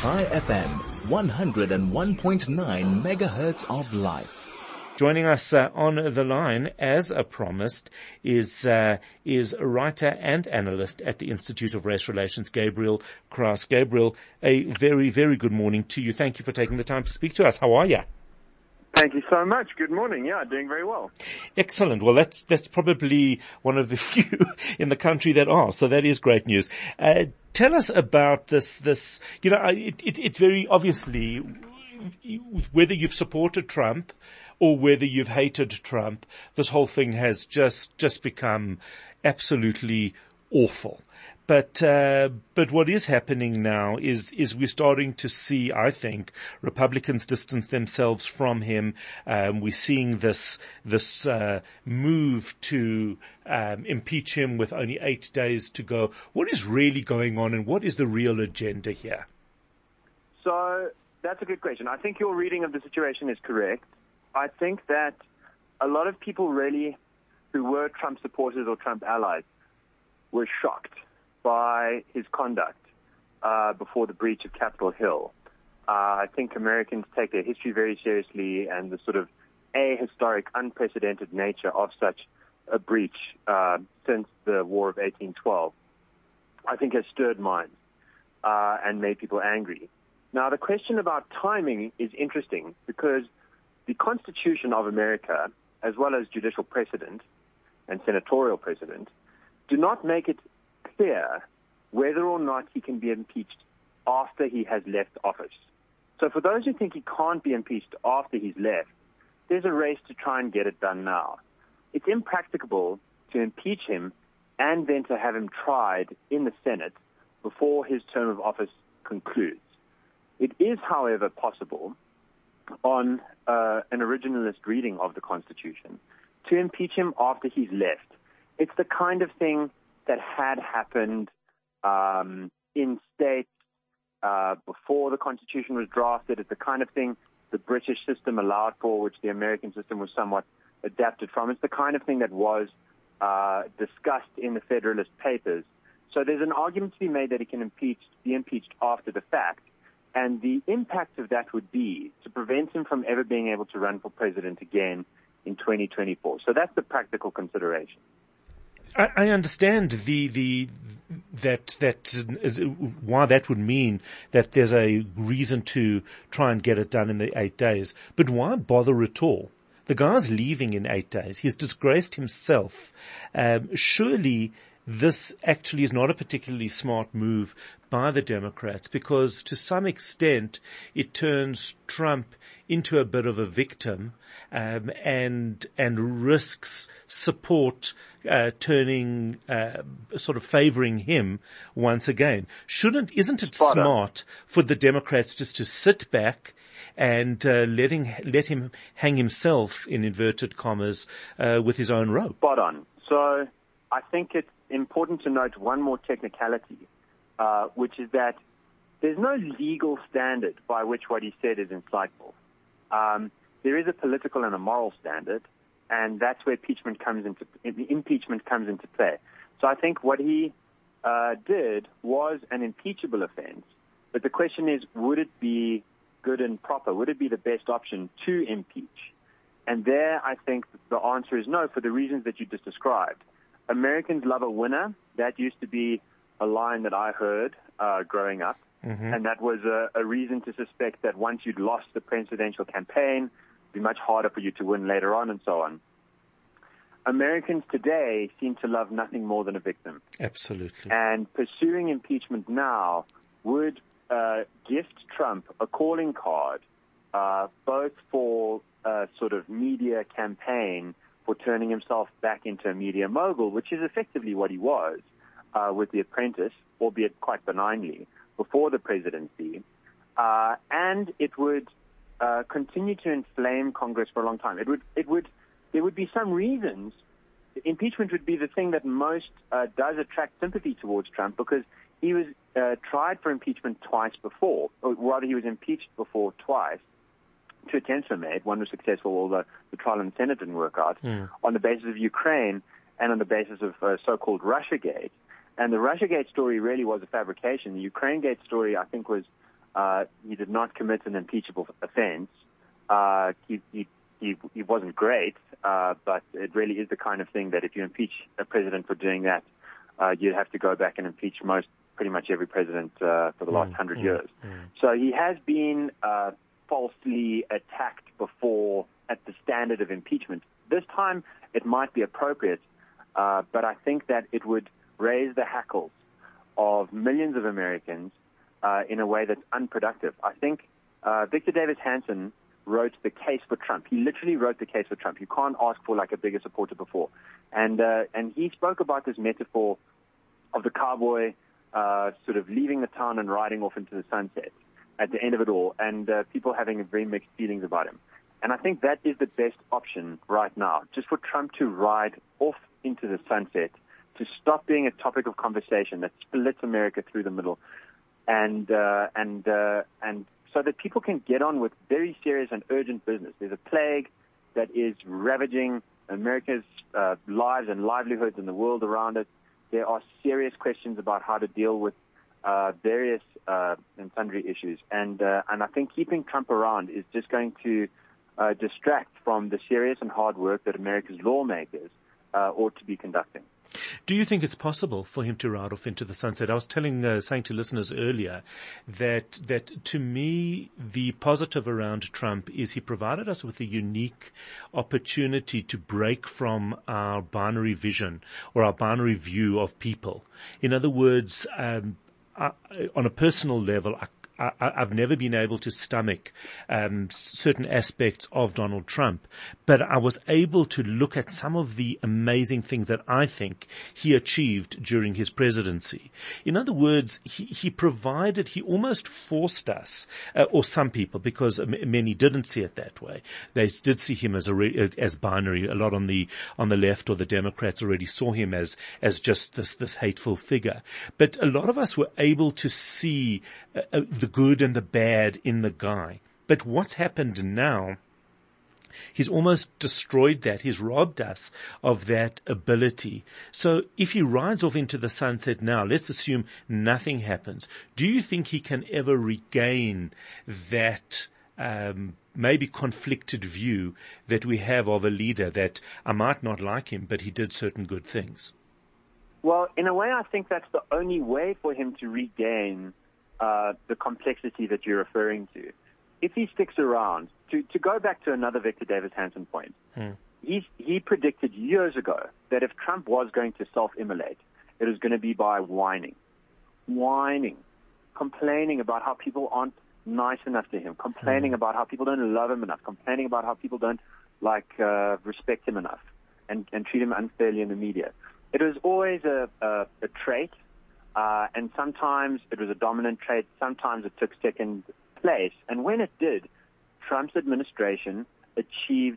Chai FM, 101.9 megahertz of life. Joining us on the line, as promised, is writer and analyst at the Institute of Race Relations, Gabriel Kraus. Gabriel, a very, very good morning to you. Thank you for taking the time to speak to us. How are you? Thank you so much. Good morning. Yeah, doing very well. Excellent. Well, that's probably one of the few in the country that are. So that is great news. Tell us about this. It's very obviously, whether you've supported Trump or whether you've hated Trump, this whole thing has just become absolutely awful. But what is happening now is we're starting to see, I think, Republicans distance themselves from him. We're seeing this move to impeach him with only 8 days to go. What is really going on, and what is the real agenda here? So that's a good question. I think your reading of the situation is correct. I think that a lot of people really who were Trump supporters or Trump allies were shocked by his conduct before the breach of Capitol Hill. I think Americans take their history very seriously, and the sort of ahistoric, unprecedented nature of such a breach since the War of 1812, I think has stirred minds and made people angry. Now, the question about timing is interesting because the Constitution of America, as well as judicial precedent and senatorial precedent, do not make it clear whether or not he can be impeached after he has left office. So for those who think he can't be impeached after he's left, there's a race to try and get it done now. It's impracticable to impeach him and then to have him tried in the Senate before his term of office concludes. It is, however, possible on an originalist reading of the Constitution to impeach him after he's left. It's the kind of thing that had happened in states before the Constitution was drafted. It's the kind of thing the British system allowed for, which the American system was somewhat adapted from. It's the kind of thing that was discussed in the Federalist Papers. So there's an argument to be made that he can be impeached after the fact. And the impact of that would be to prevent him from ever being able to run for president again in 2024. So that's the practical consideration. I understand why that would mean that there's a reason to try and get it done in the 8 days. But why bother at all? The guy's leaving in 8 days. He's disgraced himself. Surely this actually is not a particularly smart move by the Democrats, because to some extent it turns Trump into a bit of a victim, and risks support turning sort of favoring him once again. Isn't it smart for the Democrats just to sit back and let him hang himself, in inverted commas, with his own rope? Spot on. So I think it's important to note one more technicality, which is that there's no legal standard by which what he said is insightful. There is a political and a moral standard, and that's where impeachment comes into play. So I think what he did was an impeachable offense, but the question is, would it be good and proper? Would it be the best option to impeach? And there I think the answer is no, for the reasons that you just described. Americans love a winner. That used to be a line that I heard growing up. Mm-hmm. And that was a reason to suspect that once you'd lost the presidential campaign, it'd be much harder for you to win later on, and so on. Americans today seem to love nothing more than a victim. Absolutely. And pursuing impeachment now would gift Trump a calling card, both for a sort of media campaign for turning himself back into a media mogul, which is effectively what he was with The Apprentice, albeit quite benignly, before the presidency. And it would continue to inflame Congress for a long time. There would be some reasons. Impeachment would be the thing that most does attract sympathy towards Trump, because he was tried for impeachment twice before, or rather he was impeached before twice. 2 attempts were made. One was successful, although the trial in the Senate didn't work out, on the basis of Ukraine and on the basis of so-called Russiagate. And the Russiagate story really was a fabrication. The Ukrainegate story, I think, was He did not commit an impeachable offense. He wasn't great, but it really is the kind of thing that if you impeach a president for doing that, you'd have to go back and impeach pretty much every president for the last 100 years. So he has been falsely attacked before at the standard of impeachment. This time it might be appropriate, but I think that it would raise the hackles of millions of Americans in a way that's unproductive. I think Victor Davis Hanson wrote the case for Trump. He literally wrote the case for Trump. You can't ask for like a bigger supporter before. And he spoke about this metaphor of the cowboy sort of leaving the town and riding off into the sunset at the end of it all, and people having very mixed feelings about him. And I think that is the best option right now, just for Trump to ride off into the sunset, to stop being a topic of conversation that splits America through the middle, and so that people can get on with very serious and urgent business. There's a plague that is ravaging America's lives and livelihoods and the world around it. There are serious questions about how to deal with various and sundry issues, and I think keeping Trump around is just going to distract from the serious and hard work that America's lawmakers ought to be conducting. Do you think it's possible for him to ride off into the sunset? I was saying to listeners earlier that to me the positive around Trump is he provided us with a unique opportunity to break from our binary vision or our binary view of people. In other words, on a personal level, I've never been able to stomach certain aspects of Donald Trump, but I was able to look at some of the amazing things that I think he achieved during his presidency. In other words, he almost forced us, or some people, because many didn't see it that way. They did see him as binary. A lot on the left, or the Democrats already saw him as just this hateful figure. But a lot of us were able to see the good and the bad in the guy. But what's happened now, he's almost destroyed that. He's robbed us of that ability. So if he rides off into the sunset now, let's assume nothing happens. Do you think he can ever regain that maybe conflicted view that we have of a leader that I might not like him, but he did certain good things? Well, in a way, I think that's the only way for him to regain the complexity that you're referring to. If he sticks around, to go back to another Victor Davis Hanson point, he predicted years ago that if Trump was going to self-immolate, it was going to be by whining, complaining about how people aren't nice enough to him, complaining about how people don't love him enough, complaining about how people don't respect him enough and treat him unfairly in the media. It was always a trait. And sometimes it was a dominant trait. Sometimes it took second place. And when it did, Trump's administration achieved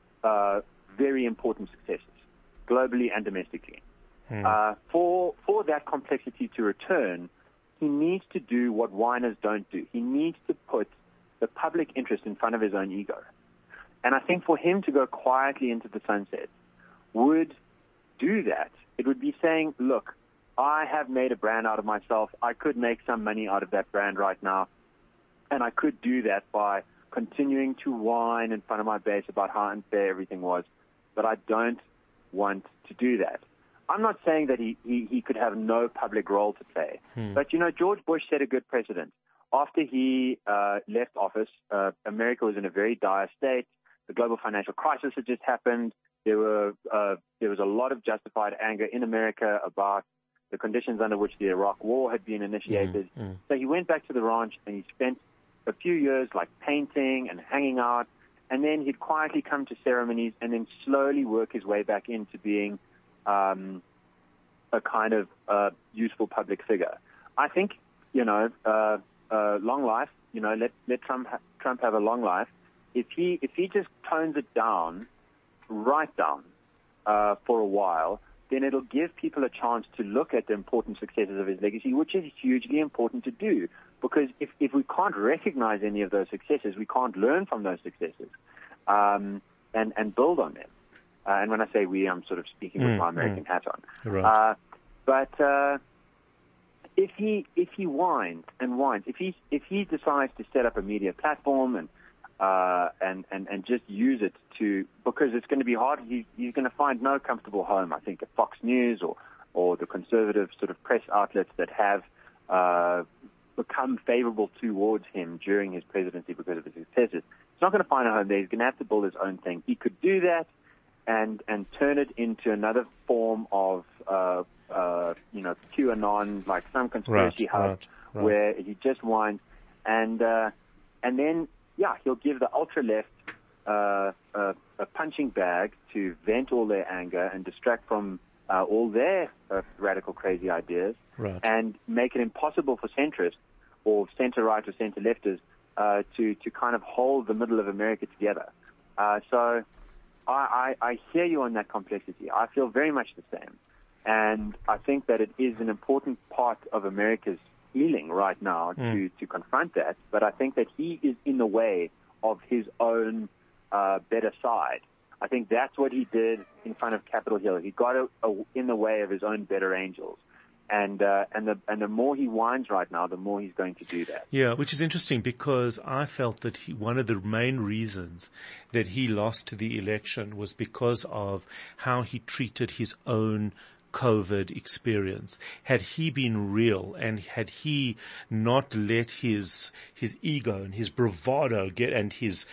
very important successes, globally and domestically. For that complexity to return, he needs to do what whiners don't do. He needs to put the public interest in front of his own ego. And I think for him to go quietly into the sunset would do that. It would be saying, look, I have made a brand out of myself. I could make some money out of that brand right now. And I could do that by continuing to whine in front of my base about how unfair everything was. But I don't want to do that. I'm not saying that he could have no public role to play. But, George Bush set a good precedent. After he left office, America was in a very dire state. The global financial crisis had just happened. There was a lot of justified anger in America about the conditions under which the Iraq War had been initiated. So he went back to the ranch and he spent a few years painting and hanging out, and then he'd quietly come to ceremonies and then slowly work his way back into being a kind of useful public figure. I think, long life, let Trump have a long life. If he just tones it down, right down for a while, then it'll give people a chance to look at the important successes of his legacy, which is hugely important to do. Because if we can't recognize any of those successes, we can't learn from those successes and build on them. And when I say we, I'm sort of speaking with my American hat on. Right. But if he whines and whines, if he decides to set up a media platform and just use it because it's going to be hard. He's going to find no comfortable home, I think, at Fox News or the conservative sort of press outlets that have become favorable towards him during his presidency because of his successes. He's not going to find a home there. He's going to have to build his own thing. He could do that and turn it into another form of QAnon, like some conspiracy hub where he just whines and then he'll give the ultra left a punching bag to vent all their anger and distract from all their radical, crazy ideas, and make it impossible for centrists or center-right or center-lefters to kind of hold the middle of America together. So I hear you on that complexity. I feel very much the same. And I think that it is an important part of America's healing right now to confront that. But I think that he is in the way of his own better side. I think that's what he did in front of Capitol Hill. He got in the way of his own better angels. And the more he whines right now, the more he's going to do that. Yeah, which is interesting because I felt that one of the main reasons that he lost the election was because of how he treated his own COVID experience. Had he been real and had he not let his ego and his bravado and his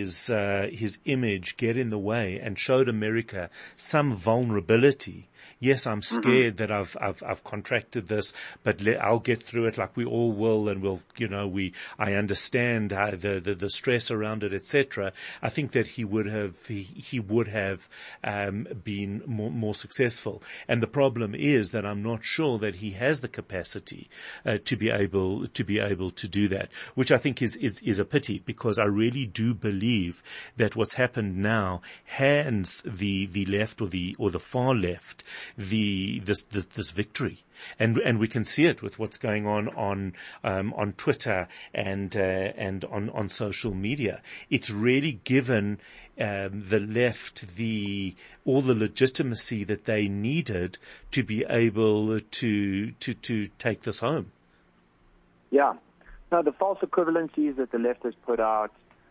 image get in the way and showed America some vulnerability. Yes, I'm scared that I've contracted this, but I'll get through it like we all will, and I understand the stress around it, etc. I think that he would have been more successful. And the problem is that I'm not sure that he has the capacity to be able to do that, which I think is a pity, because I really do believe that what's happened now hands the left or the far left this victory, and we can see it with what's going on Twitter and on social media. It's really given the left all the legitimacy that they needed to be able to take this home. Yeah. Now, the false equivalencies that the left has put out,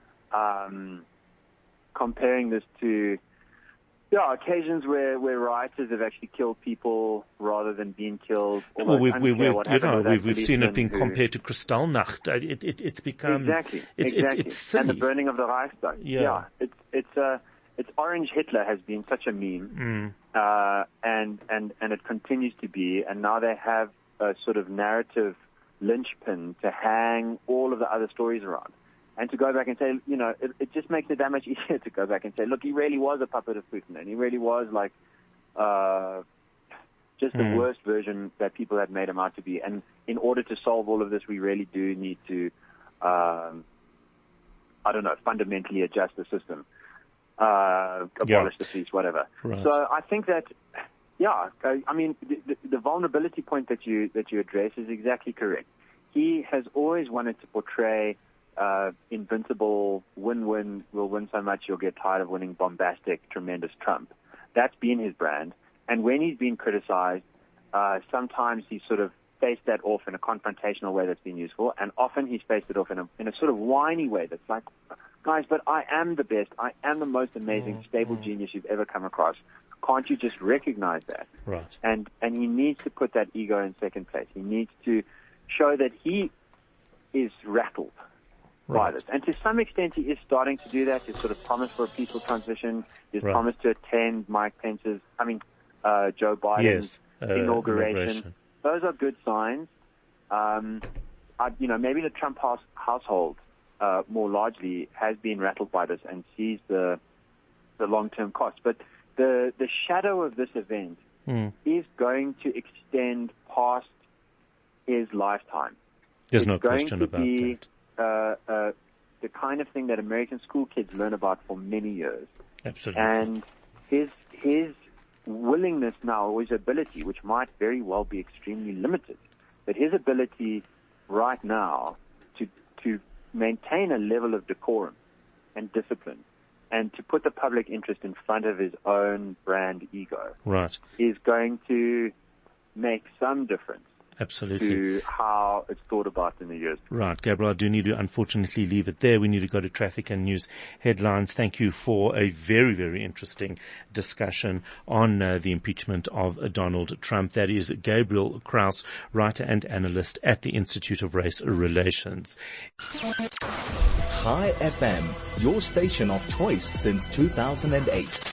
comparing this to occasions where rioters have actually killed people rather than being killed. Well, we've seen it being compared to Kristallnacht. It's become exactly. It's silly. And the burning of the Reichstag. Yeah. It's Orange Hitler has been such a meme, and it continues to be. And now they have a sort of narrative linchpin to hang all of the other stories around. And to go back and say, it just makes it that much easier to go back and say, look, he really was a puppet of Putin, and he really was like just the worst version that people had made him out to be. And in order to solve all of this, we really do need to, fundamentally adjust the system, abolish the police, whatever. Right. So I think that, the vulnerability point that you address is exactly correct. He has always wanted to portray invincible, win-win, we'll win so much you'll get tired of winning, bombastic, tremendous Trump. That's been his brand. And when he's been criticized, sometimes he's sort of faced that off in a confrontational way that's been useful, and often he's faced it off in a sort of whiny way that's like, guys, but I am the best, I am the most amazing, stable genius you've ever come across. Can't you just recognize that? Right. And he needs to put that ego in second place. He needs to show that he is rattled by this. And to some extent, he is starting to do that. He's sort of promised for a peaceful transition. He's promised to attend Joe Biden's inauguration. Those are good signs. Maybe the Trump household, more largely, has been rattled by this and sees the long-term cost. But the shadow of this event is going to extend past his lifetime. There's no question about that. The kind of thing that American school kids learn about for many years. Absolutely. And his willingness now, or his ability, which might very well be extremely limited, but his ability right now to maintain a level of decorum and discipline and to put the public interest in front of his own brand ego right. is going to make some difference. Absolutely. to how it's thought about in the years. Right, Gabriel, I do need to unfortunately leave it there. We need to go to traffic and news headlines. Thank you for a very, very interesting discussion on the impeachment of Donald Trump. That is Gabriel Kraus, writer and analyst at the Institute of Race Relations. Chai FM, your station of choice since 2008.